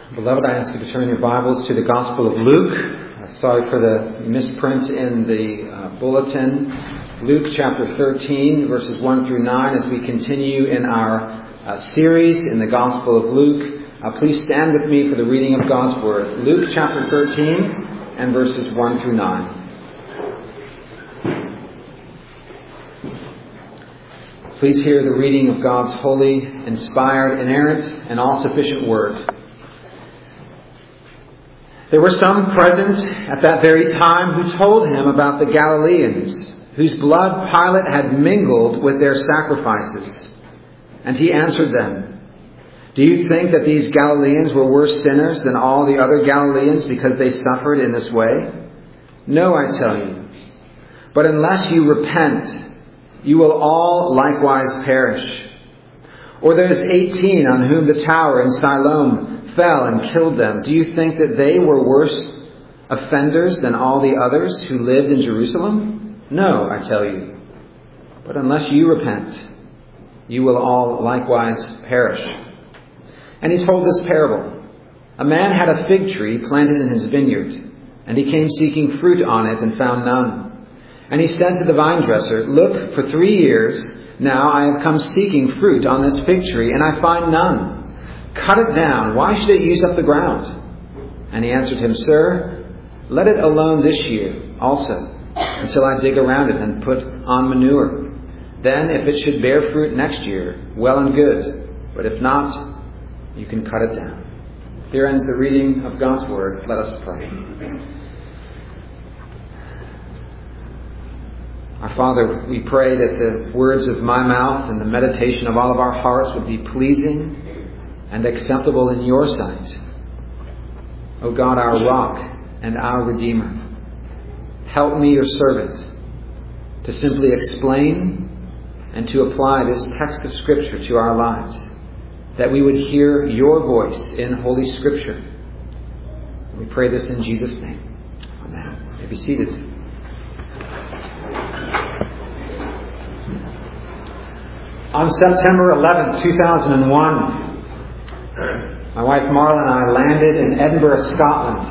Beloved, I ask you to turn your Bibles to the Gospel of Luke. Sorry for the misprint in the bulletin. Luke chapter 13, verses 1 through 9, as we continue in our series in the Gospel of Luke. Please stand with me for the reading of God's Word. Luke chapter 13 and verses 1 through 9. Please hear the reading of God's holy, inspired, inerrant, and all-sufficient Word. There were some present at that very time who told him about the Galileans, whose blood Pilate had mingled with their sacrifices. And he answered them, "Do you think that these Galileans were worse sinners than all the other Galileans because they suffered in this way? No, I tell you. But unless you repent, you will all likewise perish. Or those 18 on whom the tower in Siloam fell and killed them, do you think that they were worse offenders than all the others who lived in Jerusalem? No, I tell you. But unless you repent, you will all likewise perish." And he told this parable. A man had a fig tree planted in his vineyard, and he came seeking fruit on it and found none. And he said to the vine dresser, "Look, for 3 years now I have come seeking fruit on this fig tree, and I find none. Cut it down. Why should it use up the ground?" And he answered him, "Sir, let it alone this year also, until I dig around it and put on manure. Then if it should bear fruit next year, well and good. But if not, you can cut it down." Here ends the reading of God's Word. Let us pray. Our Father, we pray that the words of my mouth and the meditation of all of our hearts would be pleasing and acceptable in your sight. O God, our rock and our Redeemer, help me, your servant, to simply explain and to apply this text of Scripture to our lives, that we would hear your voice in Holy Scripture. We pray this in Jesus' name. Amen. You may be seated. On September 11th, 2001, my wife Marla and I landed in Edinburgh, Scotland.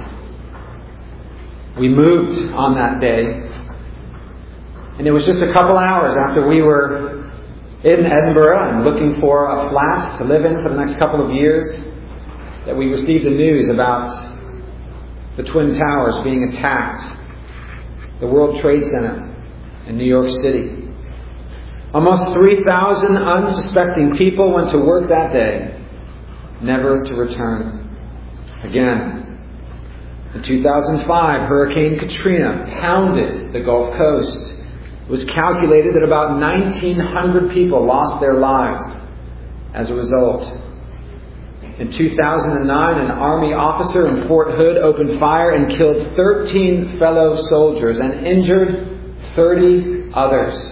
We moved on that day, and it was just a couple hours after we were in Edinburgh and looking for a flat to live in for the next couple of years that we received the news about the Twin Towers being attacked, the World Trade Center in New York City. Almost 3,000 unsuspecting people went to work that day, never to return again. In 2005, Hurricane Katrina pounded the Gulf Coast. It was calculated that about 1,900 people lost their lives as a result. In 2009, an Army officer in Fort Hood opened fire and killed 13 fellow soldiers and injured 30 others.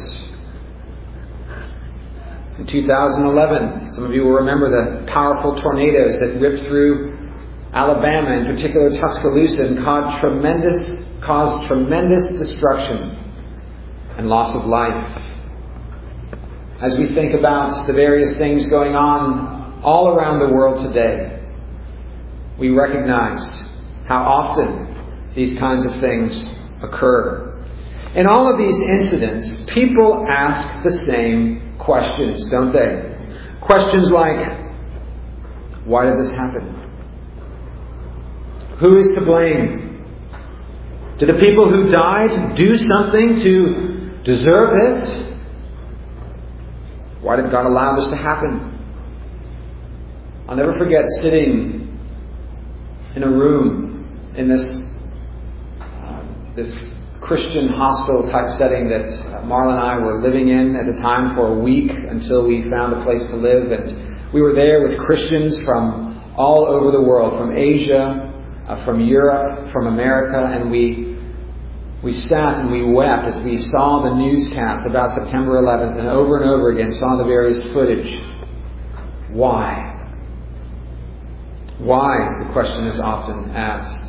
In 2011, some of you will remember the powerful tornadoes that ripped through Alabama, in particular Tuscaloosa, and caused tremendous destruction and loss of life. As we think about the various things going on all around the world today, we recognize how often these kinds of things occur. In all of these incidents, people ask the same questions, don't they? Questions like, why did this happen? Who is to blame? Did the people who died do something to deserve this? Why did God allow this to happen? I'll never forget sitting in a room in this Christian hostel type setting that Marla and I were living in at the time for a week until we found a place to live. And we were there with Christians from all over the world, from Asia, from Europe, from America, and we sat and we wept as we saw the newscasts about September 11th and over again saw the various footage. Why? Why, the question is often asked.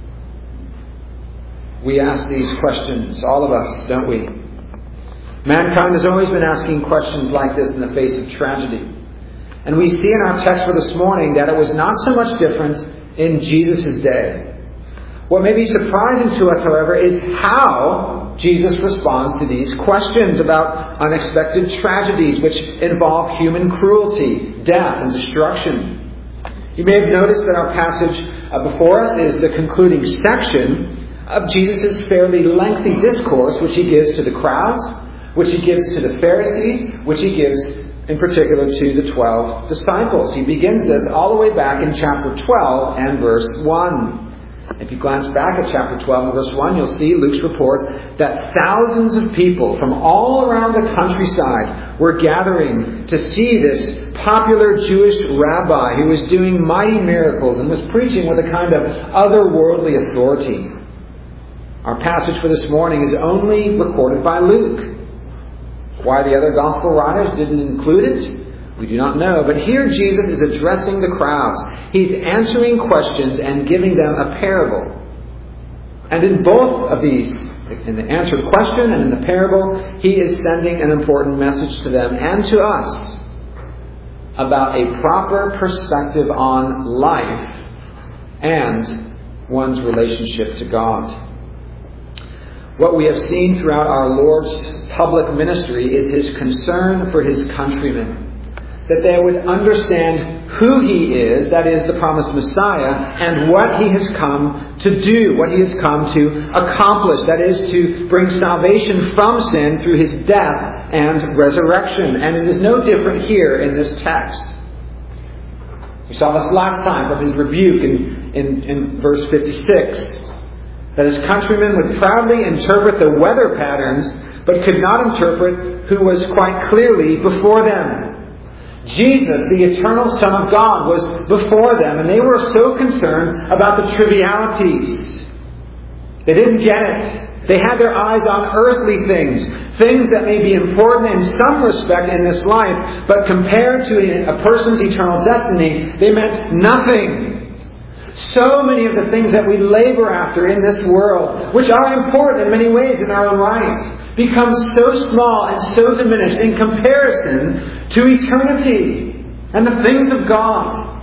We ask these questions, all of us, don't we? Mankind has always been asking questions like this in the face of tragedy. And we see in our text for this morning that it was not so much different in Jesus' day. What may be surprising to us, however, is how Jesus responds to these questions about unexpected tragedies which involve human cruelty, death, and destruction. You may have noticed that our passage before us is the concluding section of Jesus' fairly lengthy discourse, which he gives to the crowds, which he gives to the Pharisees, which he gives in particular to the 12 disciples. He begins this all the way back in chapter 12 and verse 1. If you glance back at chapter 12 and verse 1, you'll see Luke's report that thousands of people from all around the countryside were gathering to see this popular Jewish rabbi who was doing mighty miracles and was preaching with a kind of otherworldly authority. Our passage for this morning is only recorded by Luke. Why the other gospel writers didn't include it, we do not know. But here Jesus is addressing the crowds. He's answering questions and giving them a parable. And in both of these, in the answered question and in the parable, he is sending an important message to them and to us about a proper perspective on life and one's relationship to God. What we have seen throughout our Lord's public ministry is his concern for his countrymen. That they would understand who he is, that is the promised Messiah, and what he has come to do, what he has come to accomplish, that is to bring salvation from sin through his death and resurrection. And it is no different here in this text. We saw this last time from his rebuke in verse 56. That his countrymen would proudly interpret the weather patterns, but could not interpret who was quite clearly before them. Jesus, the eternal Son of God, was before them, and they were so concerned about the trivialities. They didn't get it. They had their eyes on earthly things, things that may be important in some respect in this life, but compared to a person's eternal destiny, they meant nothing. So many of the things that we labor after in this world, which are important in many ways in our own right, become so small and so diminished in comparison to eternity and the things of God.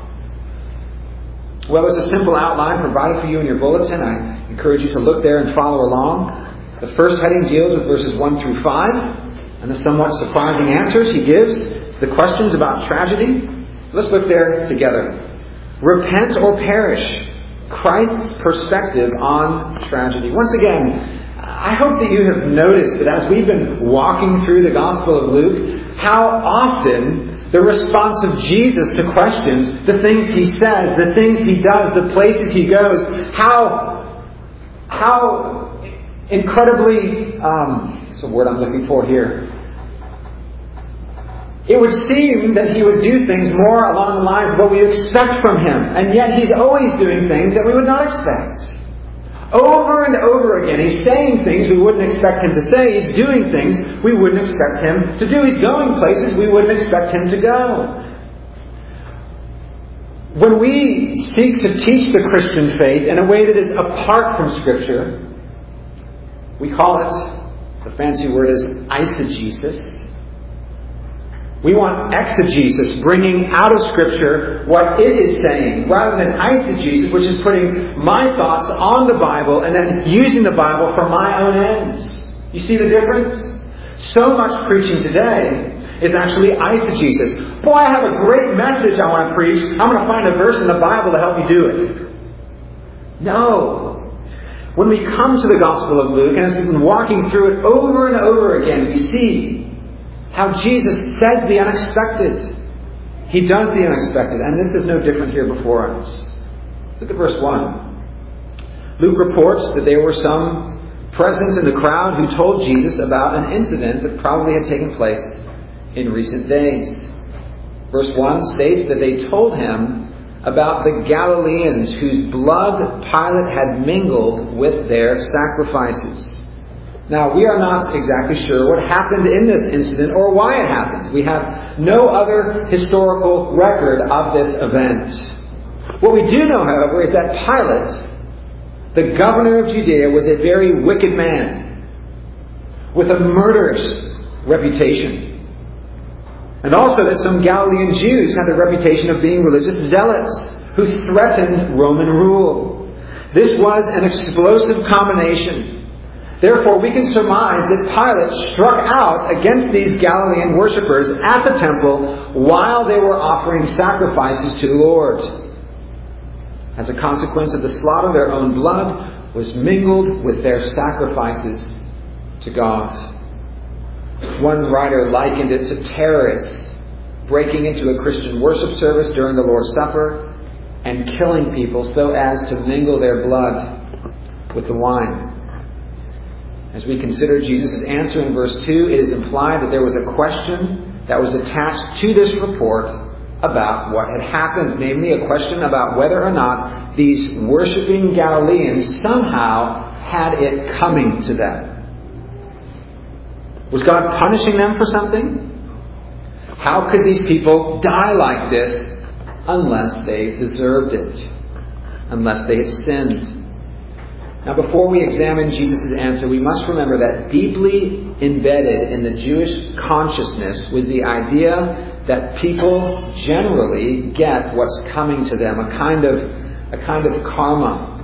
Well, there's a simple outline provided for you in your bulletin. I encourage you to look there and follow along. The first heading deals with verses 1 through 5 and the somewhat surprising answers he gives to the questions about tragedy. Let's look there together. Repent or perish. Christ's perspective on tragedy. Once again, I hope that you have noticed that as we've been walking through the Gospel of Luke, how often the response of Jesus to questions, the things he says, the things he does, the places he goes, how incredibly, what's the word I'm looking for here? It would seem that he would do things more along the lines of what we expect from him. And yet he's always doing things that we would not expect. Over and over again, he's saying things we wouldn't expect him to say. He's doing things we wouldn't expect him to do. He's going places we wouldn't expect him to go. When we seek to teach the Christian faith in a way that is apart from Scripture, we call it, the fancy word is eisegesis. We want exegesis, bringing out of Scripture what it is saying, rather than eisegesis, which is putting my thoughts on the Bible and then using the Bible for my own ends. You see the difference? So much preaching today is actually eisegesis. Boy, I have a great message I want to preach. I'm going to find a verse in the Bible to help me do it. No. When we come to the Gospel of Luke, and as we've been walking through it over and over again, we see how Jesus says the unexpected. He does the unexpected. And this is no different here before us. Look at verse 1. Luke reports that there were some present in the crowd who told Jesus about an incident that probably had taken place in recent days. Verse 1 states that they told him about the Galileans whose blood Pilate had mingled with their sacrifices. Now, we are not exactly sure what happened in this incident or why it happened. We have no other historical record of this event. What we do know, however, is that Pilate, the governor of Judea, was a very wicked man with a murderous reputation. And also that some Galilean Jews had the reputation of being religious zealots who who threatened Roman rule. This was an explosive combination. Therefore, we can surmise that Pilate struck out against these Galilean worshippers at the temple while they were offering sacrifices to the Lord. As a consequence of the slaughter, their own blood was mingled with their sacrifices to God. One writer likened it to terrorists breaking into a Christian worship service during the Lord's Supper and killing people so as to mingle their blood with the wine. As we consider Jesus' answer in verse 2, it is implied that there was a question that was attached to this report about what had happened, namely a question about whether or not these worshiping Galileans somehow had it coming to them. Was God punishing them for something? How could these people die like this unless they deserved it, unless they had sinned? Now, before we examine Jesus' answer, we must remember that deeply embedded in the Jewish consciousness was the idea that people generally get what's coming to them, a kind of karma.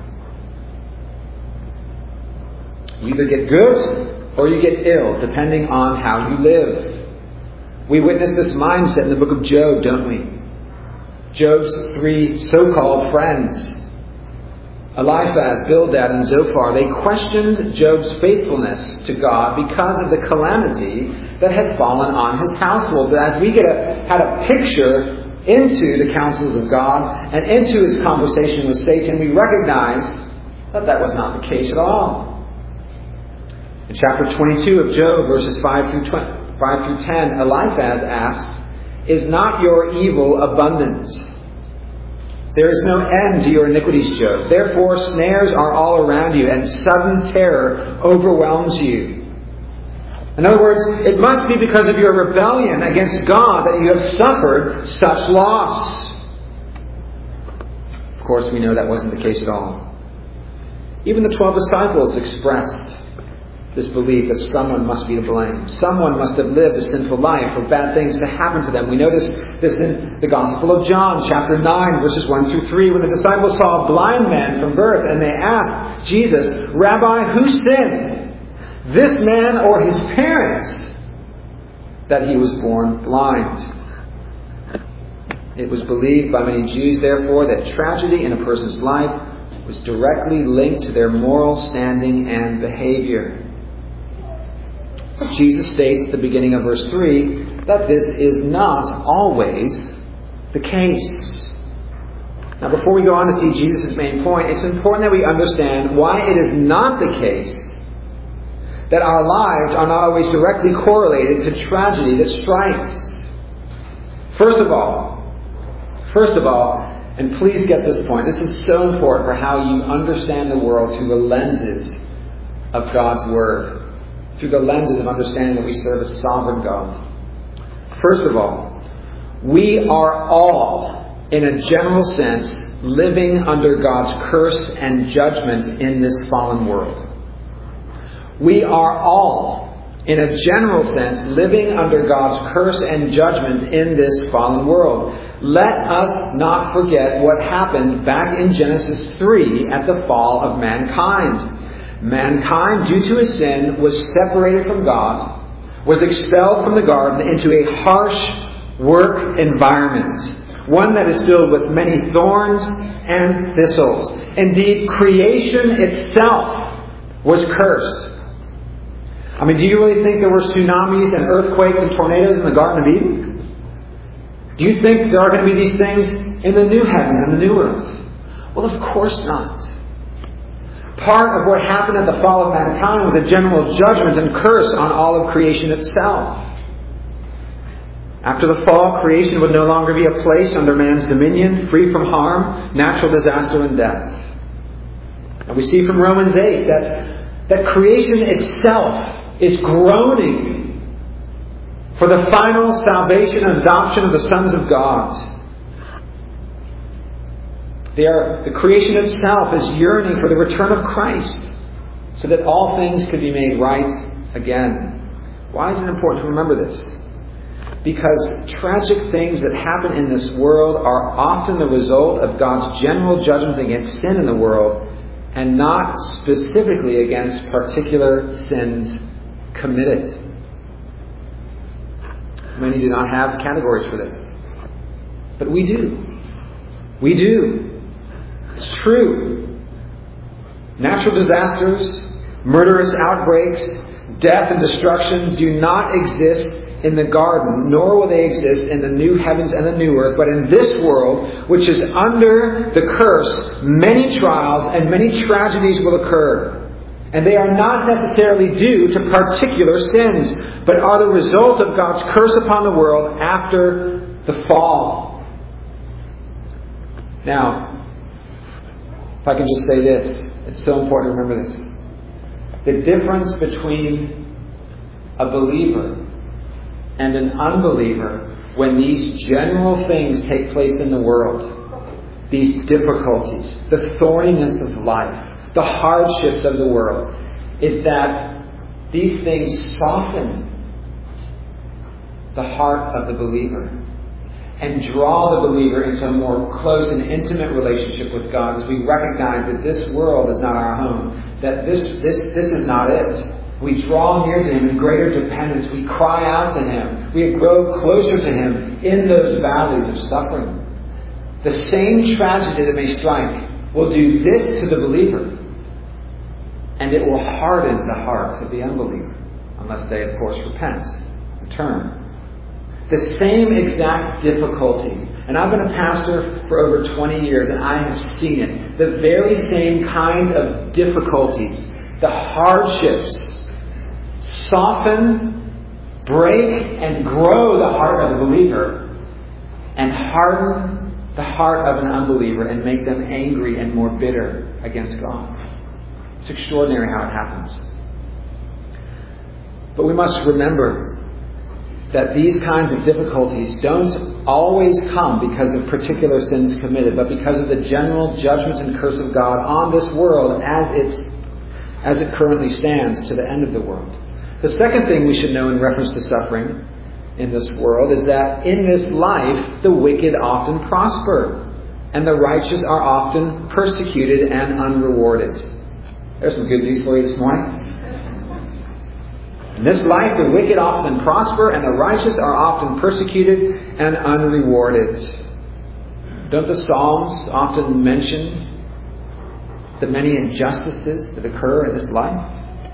You either get good or you get ill, depending on how you live. We witness this mindset in the book of Job, don't we? Job's three so-called friends, Eliphaz, Bildad, and Zophar, they questioned Job's faithfulness to God because of the calamity that had fallen on his household. But as we had a picture into the counsels of God and into his conversation with Satan, we recognize that was not the case at all. In chapter 22 of Job, verses 5 through 10, Eliphaz asks, "Is not your evil abundant? There is no end to your iniquities, Job. Therefore snares are all around you, and sudden terror overwhelms you." In other words, it must be because of your rebellion against God that you have suffered such loss. Of course, we know that wasn't the case at all. Even the 12 disciples expressed this belief that someone must be to blame. Someone must have lived a sinful life for bad things to happen to them. We notice this in the Gospel of John, chapter 9, verses 1 through 3, when the disciples saw a blind man from birth, and they asked Jesus, "Rabbi, who sinned, this man or his parents, that he was born blind?" It was believed by many Jews, therefore, that tragedy in a person's life was directly linked to their moral standing and behavior. Jesus states at the beginning of verse 3 that this is not always the case. Now, before we go on to see Jesus' main point, it's important that we understand why it is not the case that our lives are not always directly correlated to tragedy that strikes. First of all, and please get this point, this is so important for how you understand the world through the lenses of God's Word, through the lenses of understanding that we serve a sovereign God. First of all, we are all, in a general sense, living under God's curse and judgment in this fallen world. We are all, in a general sense, living under God's curse and judgment in this fallen world. Let us not forget what happened back in Genesis 3 at the fall of mankind. Mankind, due to his sin, was separated from God, was expelled from the garden into a harsh work environment, one that is filled with many thorns and thistles. Indeed, creation itself was cursed. I mean, do you really think there were tsunamis and earthquakes and tornadoes in the Garden of Eden? Do you think there are going to be these things in the new heaven and the new earth? Well, of course not. Part of what happened at the fall of mankind was a general judgment and curse on all of creation itself. After the fall, creation would no longer be a place under man's dominion, free from harm, natural disaster, and death. And we see from Romans 8 that creation itself is groaning for the final salvation and adoption of the sons of God. The creation itself is yearning for the return of Christ so that all things could be made right again. Why is it important to remember this? because tragic things that happen in this world are often the result of God's general judgment against sin in the world, and not specifically against particular sins committed. Many do not have categories for this, but we do. We do. It's true. Natural disasters, murderous outbreaks, death and destruction do not exist in the garden, nor will they exist in the new heavens and the new earth. But in this world, which is under the curse, many trials and many tragedies will occur. And they are not necessarily due to particular sins, but are the result of God's curse upon the world after the fall. Now, if I can just say this, it's so important to remember this. The difference between a believer and an unbeliever when these general things take place in the world, these difficulties, the thorniness of life, the hardships of the world, is that these things soften the heart of the believer and draw the believer into a more close and intimate relationship with God, as we recognize that this world is not our home, that this is not it. We draw near to Him in greater dependence. We cry out to Him. We grow closer to Him in those valleys of suffering. The same tragedy that may strike will do this to the believer, and it will harden the heart of the unbeliever, unless they, of course, repent and turn. The same exact difficulty. And I've been a pastor for over 20 years, and I have seen it. The very same kind of difficulties, the hardships, soften, break, and grow the heart of the believer, and harden the heart of an unbeliever and make them angry and more bitter against God. It's extraordinary how it happens. But we must remember that these kinds of difficulties don't always come because of particular sins committed, but because of the general judgment and curse of God on this world as it currently stands to the end of the world. The second thing we should know in reference to suffering in this world is that in this life the wicked often prosper, and the righteous are often persecuted and unrewarded. There's some good news for you this morning. In this life, the wicked often prosper, and the righteous are often persecuted and unrewarded. Don't the Psalms often mention the many injustices that occur in this life?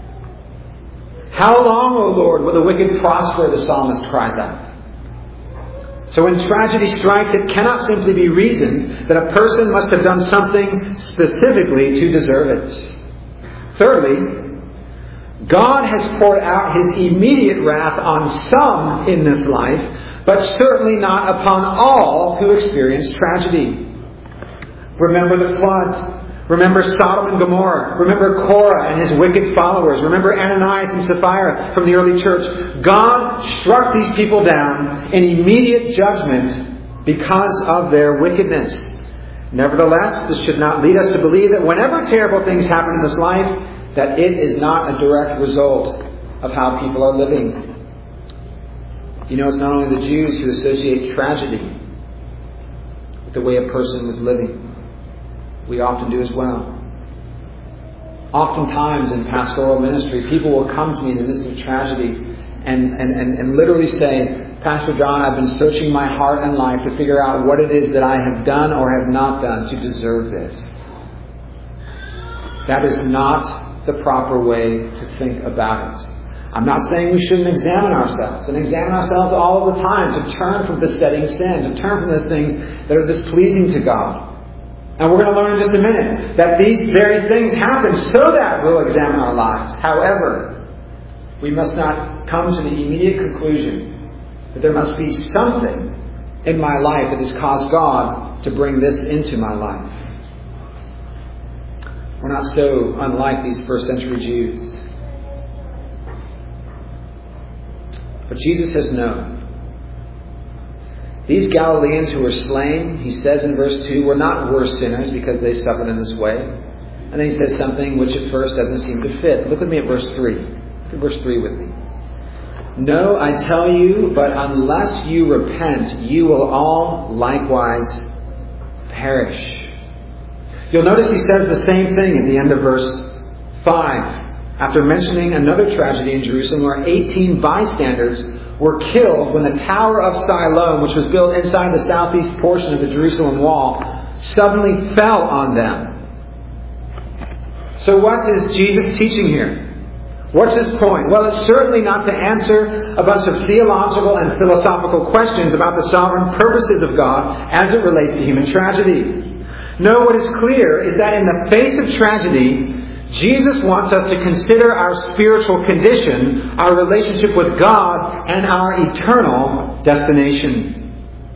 How long, O Lord, will the wicked prosper, the psalmist cries out. So when tragedy strikes, it cannot simply be reasoned that a person must have done something specifically to deserve it. Thirdly, God has poured out His immediate wrath on some in this life, but certainly not upon all who experience tragedy. Remember the flood. Remember Sodom and Gomorrah. Remember Korah and his wicked followers. Remember Ananias and Sapphira from the early church. God struck these people down in immediate judgment because of their wickedness. Nevertheless, this should not lead us to believe that whenever terrible things happen in this life, that it is not a direct result of how people are living. You know, it's not only the Jews who associate tragedy with the way a person was living. We often do as well. Oftentimes in pastoral ministry, people will come to me in the midst of tragedy and literally say, Pastor John, I've been searching my heart and life to figure out what it is that I have done or have not done to deserve this. That is not the proper way to think about it. I'm not saying we shouldn't examine ourselves and examine ourselves all of the time to turn from besetting sin, to turn from those things that are displeasing to God. And we're going to learn in just a minute that these very things happen so that we'll examine our lives. However, we must not come to the immediate conclusion that there must be something in my life that has caused God to bring this into my life. We're not so unlike these first century Jews. But Jesus has known. These Galileans who were slain, he says in verse 2, were not worse sinners because they suffered in this way. And then he says something which at first doesn't seem to fit. Look with me at verse 3. Look at verse 3 with me. No, I tell you, but unless you repent, you will all likewise perish. You'll notice he says the same thing at the end of verse 5. After mentioning another tragedy in Jerusalem where 18 bystanders were killed when the Tower of Siloam, which was built inside the southeast portion of the Jerusalem wall, suddenly fell on them. So what is Jesus teaching here? What's his point? Well, it's certainly not to answer a bunch of theological and philosophical questions about the sovereign purposes of God as it relates to human tragedy. No, what is clear is that in the face of tragedy, Jesus wants us to consider our spiritual condition, our relationship with God, and our eternal destination.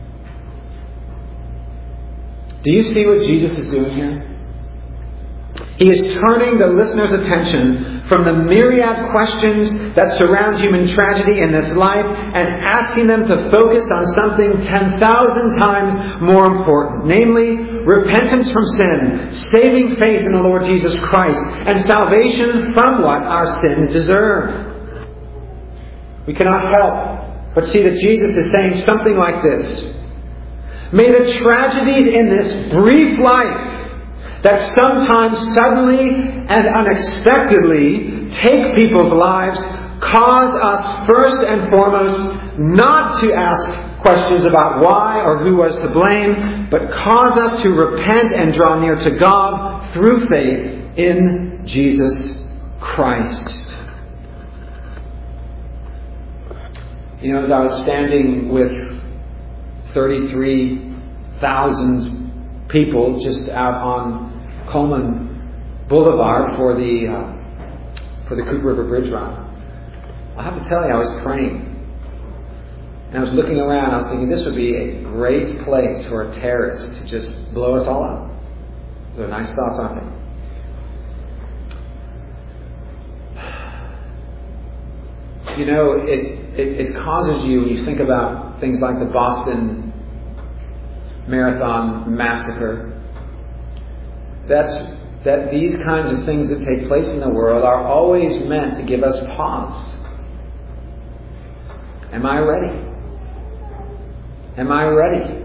Do you see what Jesus is doing here? He is turning the listener's attention from the myriad questions that surround human tragedy in this life and asking them to focus on something 10,000 times more important. Namely, repentance from sin, saving faith in the Lord Jesus Christ, and salvation from what our sins deserve. We cannot help but see that Jesus is saying something like this. May the tragedies in this brief life that sometimes suddenly and unexpectedly take people's lives cause us first and foremost not to ask questions about why or who was to blame, but cause us to repent and draw near to God through faith in Jesus Christ. You know, as I was standing with 33,000 people just out on Coleman Boulevard for the Coop River Bridge Run, I have to tell you, I was praying. And I was looking around, I was thinking this would be a great place for a terrorist to just blow us all up. Those are nice thoughts, aren't they? You know, it causes you, when you think about things like the Boston Marathon massacre, that these kinds of things that take place in the world are always meant to give us pause. Am I ready? Am I ready?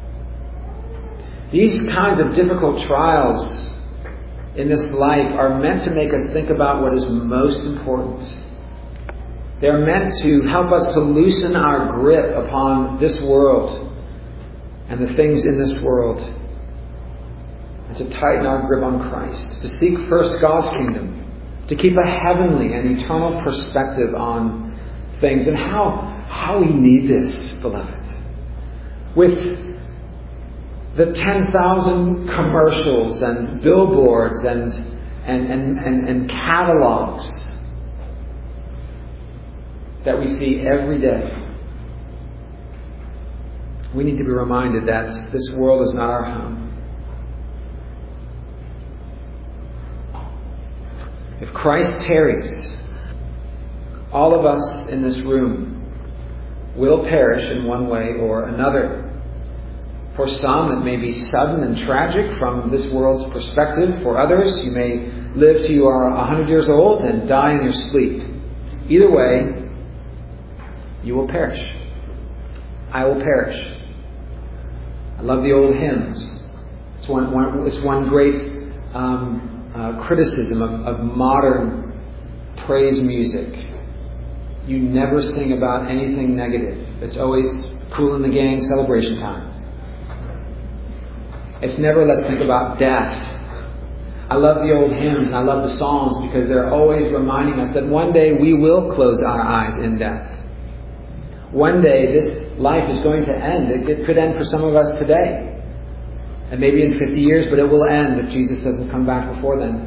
These kinds of difficult trials in this life are meant to make us think about what is most important. They're meant to help us to loosen our grip upon this world and the things in this world, and to tighten our grip on Christ, to seek first God's kingdom, to keep a heavenly and eternal perspective on things. And how we need this, beloved. With the 10,000 commercials and billboards and catalogs that we see every day, we need to be reminded that this world is not our home. If Christ tarries, all of us in this room will perish in one way or another. For some, it may be sudden and tragic from this world's perspective. For others, you may live till you are 100 years old and die in your sleep. Either way, you will perish. I will perish. I love the old hymns. It's one great criticism of modern praise music. You never sing about anything negative. It's always Kool and the Gang celebration time. It's never let's think about death. I love the old hymns and I love the Psalms because they're always reminding us that one day we will close our eyes in death. One day this life is going to end. It could end for some of us today. And maybe in 50 years, but it will end if Jesus doesn't come back before then.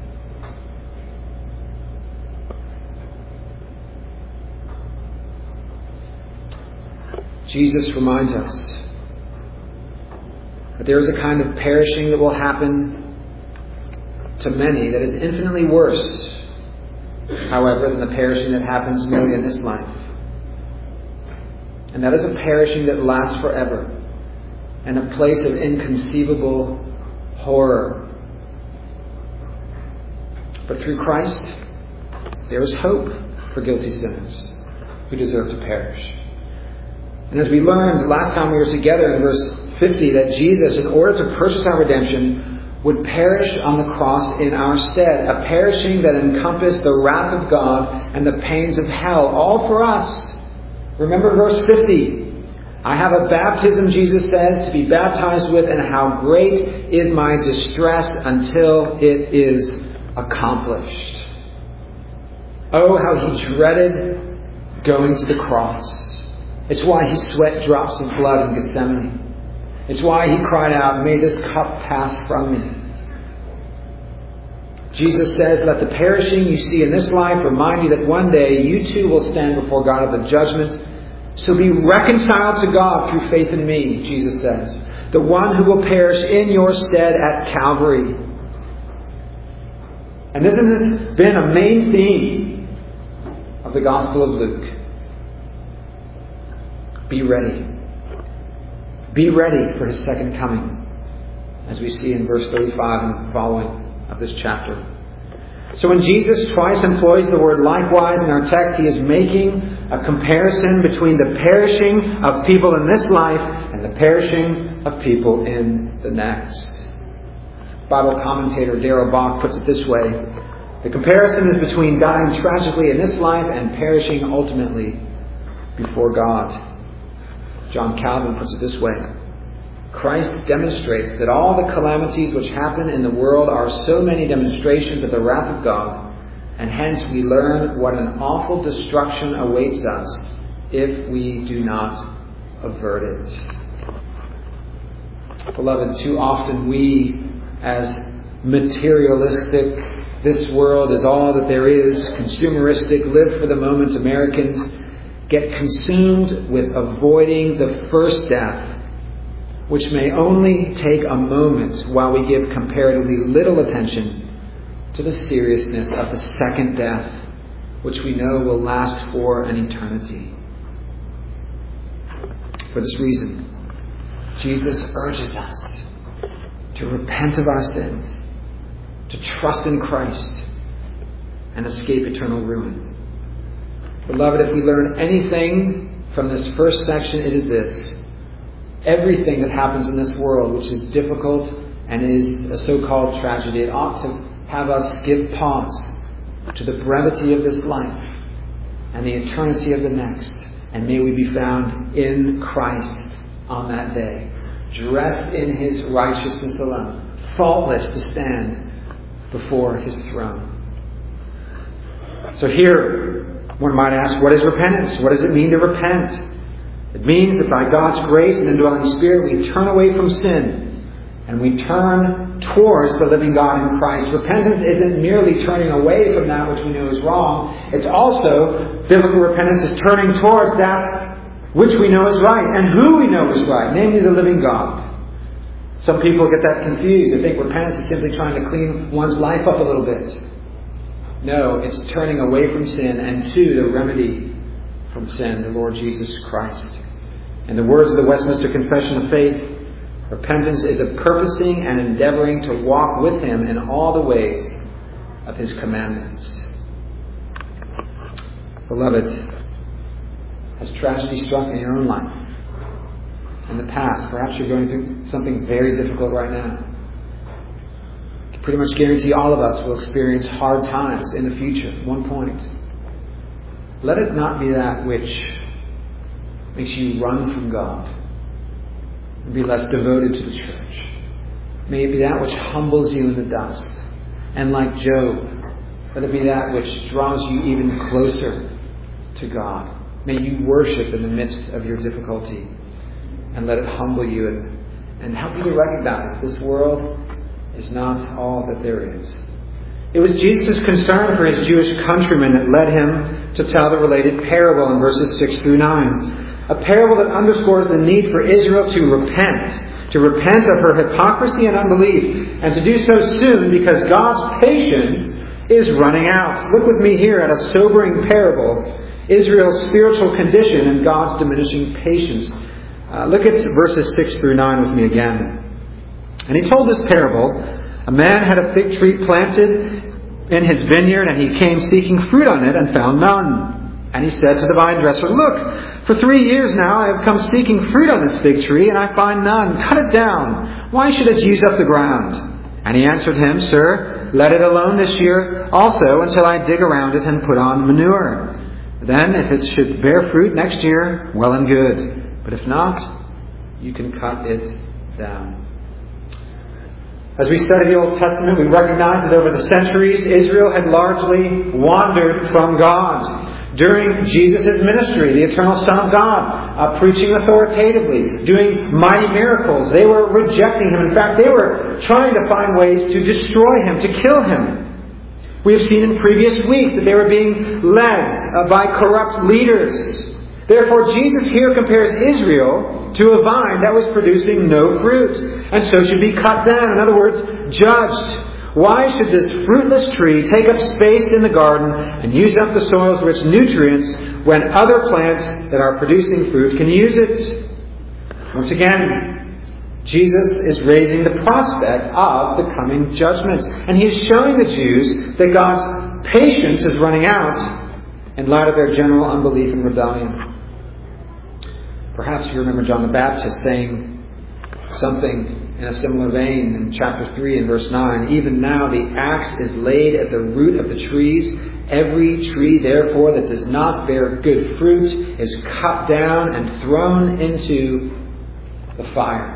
Jesus reminds us that there is a kind of perishing that will happen to many that is infinitely worse, however, than the perishing that happens merely in this life. And that is a perishing that lasts forever, and a place of inconceivable horror. But through Christ, there is hope for guilty sinners. who deserve to perish. And as we learned last time we were together in verse 50, that Jesus, in order to purchase our redemption, would perish on the cross in our stead. A perishing that encompassed the wrath of God and the pains of hell, all for us. Remember verse 50. I have a baptism, Jesus says, to be baptized with, and how great is my distress until it is accomplished. Oh, how he dreaded going to the cross. It's why he sweat drops of blood in Gethsemane. It's why he cried out, may this cup pass from me. Jesus says, let the perishing you see in this life remind you that one day you too will stand before God at the judgment. So be reconciled to God through faith in me, Jesus says. The one who will perish in your stead at Calvary. And this has been a main theme of the Gospel of Luke. Be ready. Be ready for his second coming, as we see in verse 35 and following of this chapter. So when Jesus twice employs the word likewise in our text, he is making a comparison between the perishing of people in this life and the perishing of people in the next. Bible commentator Darrell Bock puts it this way. The comparison is between dying tragically in this life and perishing ultimately before God. John Calvin puts it this way. Christ demonstrates that all the calamities which happen in the world are so many demonstrations of the wrath of God, and hence we learn what an awful destruction awaits us if we do not avert it. Beloved, too often we, as materialistic, this world is all that there is, consumeristic, live for the moment Americans, get consumed with avoiding the first death, which may only take a moment while we give comparatively little attention to the seriousness of the second death, which we know will last for an eternity. For this reason, Jesus urges us to repent of our sins, to trust in Christ, and escape eternal ruin. Beloved, if we learn anything from this first section, it is this. Everything that happens in this world, which is difficult and is a so-called tragedy, it ought to have us give pause to the brevity of this life and the eternity of the next. And may we be found in Christ on that day, dressed in his righteousness alone, faultless to stand before his throne. So here, one might ask, what is repentance? What does it mean to repent? It means that by God's grace and indwelling Spirit, we turn away from sin and we turn towards the living God in Christ. Repentance isn't merely turning away from that which we know is wrong. It's also, biblical repentance is turning towards that which we know is right and who we know is right, namely the living God. Some people get that confused. They think repentance is simply trying to clean one's life up a little bit. No, it's turning away from sin and to the remedy from sin, the Lord Jesus Christ. In the words of the Westminster Confession of Faith, repentance is a purposing and endeavoring to walk with him in all the ways of his commandments. Beloved, has tragedy struck in your own life? In the past, perhaps you're going through something very difficult right now. I can pretty much guarantee all of us will experience hard times in the future at one point. Let it not be that which makes you run from God and be less devoted to the church. May it be that which humbles you in the dust. And like Job, let it be that which draws you even closer to God. May you worship in the midst of your difficulty and let it humble you and help you to recognize this world is not all that there is. It was Jesus' concern for his Jewish countrymen that led him to tell the related parable in verses 6 through 9. A parable that underscores the need for Israel to repent of her hypocrisy and unbelief, and to do so soon because God's patience is running out. Look with me here at a sobering parable, Israel's spiritual condition and God's diminishing patience. Look at verses 6 through 9 with me again. And he told this parable. A man had a fig tree planted in his vineyard, and he came seeking fruit on it and found none. And he said to the vine dresser, "Look, for 3 years now I have come seeking fruit on this fig tree, and I find none. Cut it down. Why should it use up the ground?" And he answered him, "Sir, let it alone this year also until I dig around it and put on manure. Then if it should bear fruit next year, well and good. But if not, you can cut it down." As we study the Old Testament, we recognize that over the centuries, Israel had largely wandered from God. During Jesus' ministry, the eternal Son of God, preaching authoritatively, doing mighty miracles, they were rejecting Him. In fact, they were trying to find ways to destroy Him, to kill Him. We have seen in previous weeks that they were being led by corrupt leaders. Therefore, Jesus here compares Israel to a vine that was producing no fruit, and so should be cut down. In other words, judged. Why should this fruitless tree take up space in the garden and use up the soil's rich nutrients when other plants that are producing fruit can use it? Once again, Jesus is raising the prospect of the coming judgment. And He is showing the Jews that God's patience is running out in light of their general unbelief and rebellion. Perhaps you remember John the Baptist saying something in a similar vein in chapter 3 and verse 9. "Even now the axe is laid at the root of the trees. Every tree, therefore, that does not bear good fruit is cut down and thrown into the fire."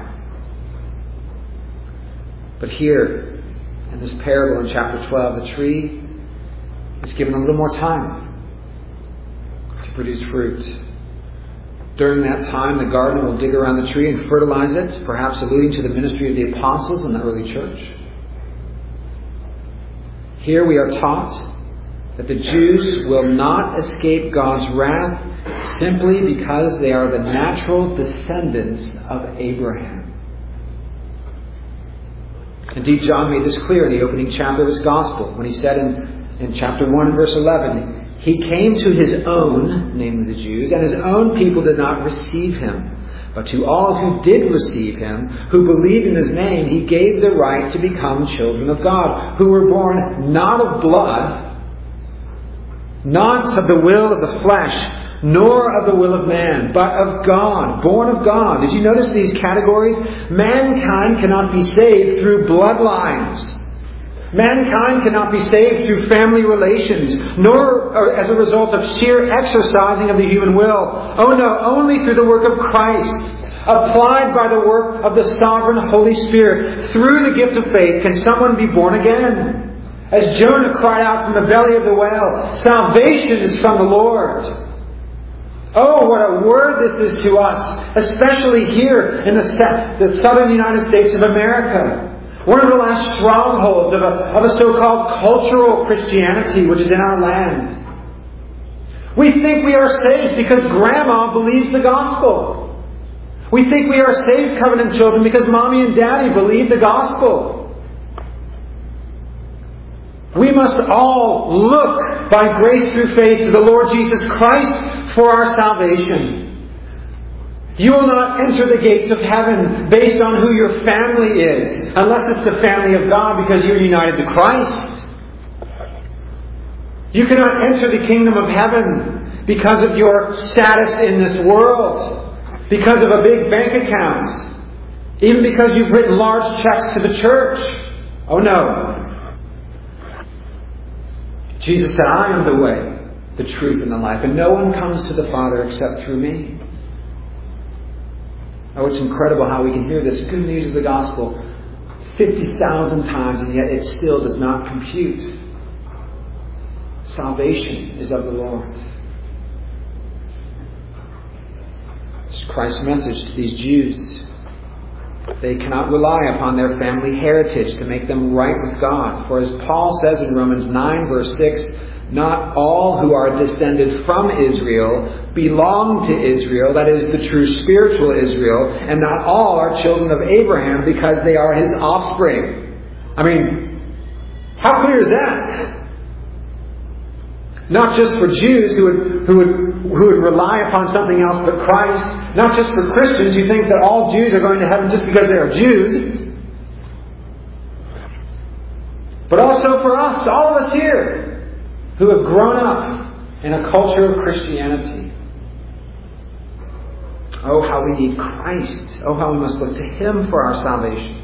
But here, in this parable in chapter 12, the tree is given a little more time to produce fruit. During that time, the gardener will dig around the tree and fertilize it, perhaps alluding to the ministry of the apostles in the early church. Here we are taught that the Jews will not escape God's wrath simply because they are the natural descendants of Abraham. Indeed, John made this clear in the opening chapter of his Gospel when he said in chapter 1 and verse 11, "He came to His own," namely the Jews, "and His own people did not receive Him. But to all who did receive Him, who believed in His name, He gave the right to become children of God, who were born not of blood, not of the will of the flesh, nor of the will of man, but of God," born of God. Did you notice these categories? Mankind cannot be saved through bloodlines. Mankind cannot be saved through family relations, nor as a result of sheer exercising of the human will. Oh no, only through the work of Christ, applied by the work of the sovereign Holy Spirit. Through the gift of faith can someone be born again. As Jonah cried out from the belly of the whale, "Salvation is from the Lord." Oh, what a word this is to us, especially here in the southern United States of America. One of the last strongholds of a so-called cultural Christianity which is in our land. We think we are saved because Grandma believes the gospel. We think we are saved covenant children because Mommy and Daddy believe the gospel. We must all look by grace through faith to the Lord Jesus Christ for our salvation. You will not enter the gates of heaven based on who your family is, unless it's the family of God because you're united to Christ. You cannot enter the kingdom of heaven because of your status in this world, because of a big bank account, even because you've written large checks to the church. Oh no. Jesus said, "I am the way, the truth, and the life, and no one comes to the Father except through me." Oh, it's incredible how we can hear this good news of the gospel 50,000 times, and yet it still does not compute. Salvation is of the Lord. It's Christ's message to these Jews. They cannot rely upon their family heritage to make them right with God. For as Paul says in Romans 9 verse 6, "Not all who are descended from Israel belong to Israel," that is, the true spiritual Israel, "and not all are children of Abraham because they are his offspring." I mean, how clear is that? Not just for Jews who would rely upon something else but Christ. Not just for Christians who think that all Jews are going to heaven just because they are Jews. But also for us, all of us here, who have grown up in a culture of Christianity. Oh, how we need Christ. Oh, how we must look to Him for our salvation.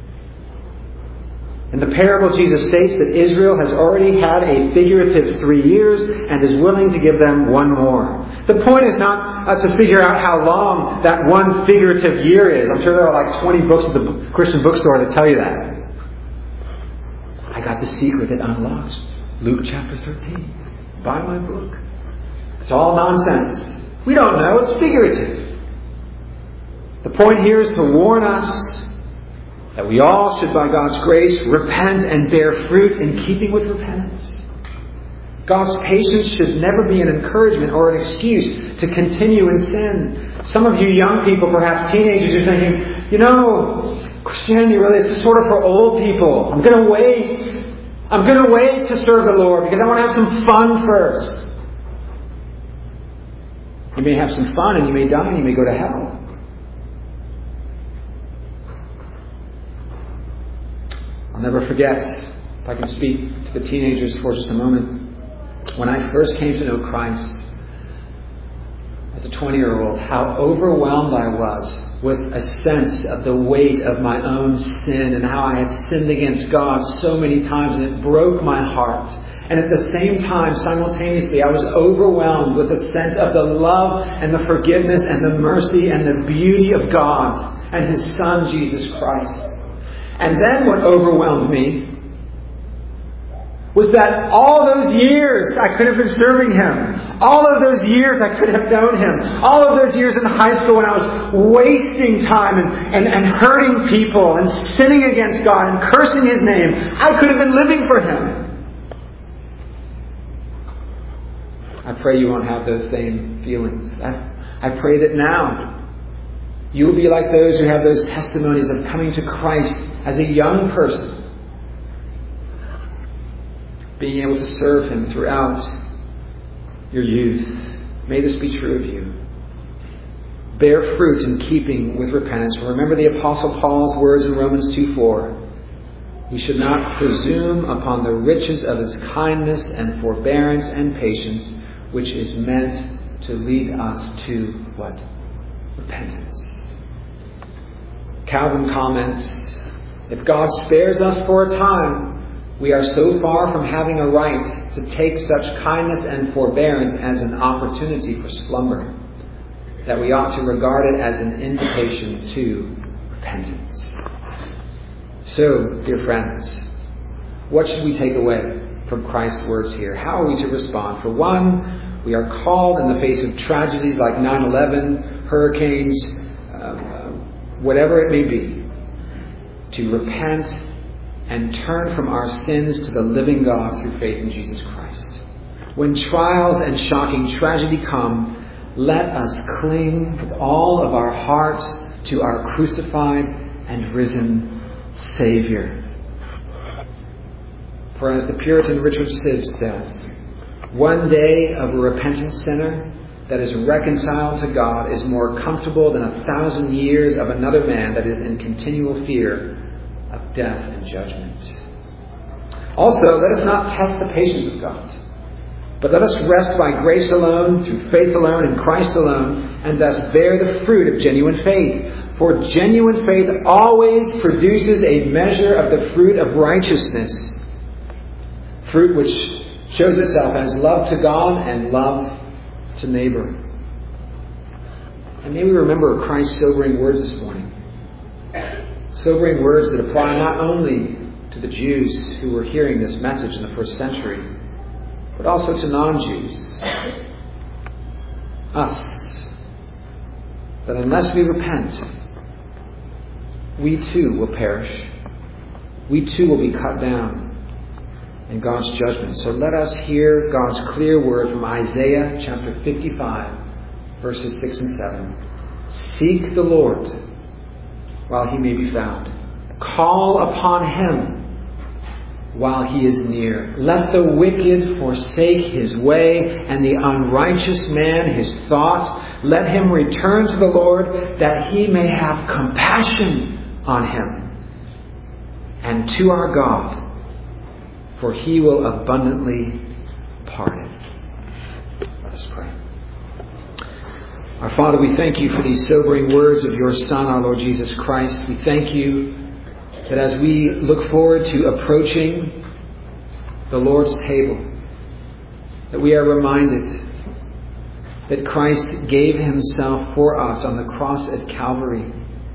In the parable, Jesus states that Israel has already had a figurative 3 years and is willing to give them one more. The point is not to figure out how long that one figurative year is. I'm sure there are like 20 books at the Christian bookstore that tell you that. I got the secret that unlocks Luke chapter 13. Buy my book. It's all nonsense. We don't know. It's figurative. The point here is to warn us that we all should, by God's grace, repent and bear fruit in keeping with repentance. God's patience should never be an encouragement or an excuse to continue in sin. Some of you young people, perhaps teenagers, are thinking, Christianity really is just sort of for old people. I'm going to wait. I'm going to wait to serve the Lord because I want to have some fun first. You may have some fun and you may die and you may go to hell. I'll never forget, if I can speak to the teenagers for just a moment, when I first came to know Christ as a 20-year-old, how overwhelmed I was with a sense of the weight of my own sin and how I had sinned against God so many times, and it broke my heart. And at the same time, simultaneously, I was overwhelmed with a sense of the love and the forgiveness and the mercy and the beauty of God and His Son, Jesus Christ. And then what overwhelmed me was that all those years I could have been serving Him. All of those years I could have known Him. All of those years in high school when I was wasting time and hurting people and sinning against God and cursing His name, I could have been living for Him. I pray you won't have those same feelings. I pray that now you will be like those who have those testimonies of coming to Christ as a young person, being able to serve Him throughout your youth. May this be true of you. Bear fruit in keeping with repentance. Remember the Apostle Paul's words in Romans 2:4. We should not presume upon the riches of His kindness and forbearance and patience, which is meant to lead us to what? Repentance. Calvin comments, if God spares us for a time, we are so far from having a right to take such kindness and forbearance as an opportunity for slumber, that we ought to regard it as an invitation to repentance. So, dear friends, what should we take away from Christ's words here? How are we to respond? For one, we are called in the face of tragedies like 9/11, hurricanes, whatever it may be, to repent and turn from our sins to the living God through faith in Jesus Christ. When trials and shocking tragedy come, let us cling with all of our hearts to our crucified and risen Savior. For as the Puritan Richard Sibbes says, one day of a repentant sinner that is reconciled to God is more comfortable than 1,000 years of another man that is in continual fear of death and judgment. Also, let us not test the patience of God, but let us rest by grace alone, through faith alone, in Christ alone, and thus bear the fruit of genuine faith. For genuine faith always produces a measure of the fruit of righteousness, fruit which shows itself as love to God and love to neighbor. And may we remember Christ's sobering words this morning. Sobering words that apply not only to the Jews who were hearing this message in the first century, but also to non-Jews. Us. That unless we repent, we too will perish. We too will be cut down in God's judgment. So let us hear God's clear word from Isaiah chapter 55, verses 6 and 7. Seek the Lord while He may be found. Call upon Him while He is near. Let the wicked forsake his way, and the unrighteous man his thoughts. Let him return to the Lord, that He may have compassion on him, and to our God, for He will abundantly pardon. Let us pray. Our Father, we thank you for these sobering words of your Son, our Lord Jesus Christ. We thank you that as we look forward to approaching the Lord's table, that we are reminded that Christ gave himself for us on the cross at Calvary,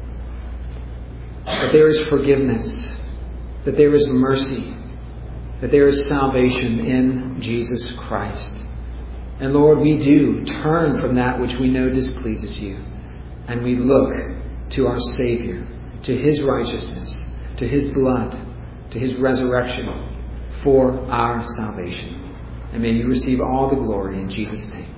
that there is forgiveness, that there is mercy, that there is salvation in Jesus Christ. And Lord, we do turn from that which we know displeases you, and we look to our Savior, to his righteousness, to his blood, to his resurrection for our salvation. And may you receive all the glory in Jesus' name.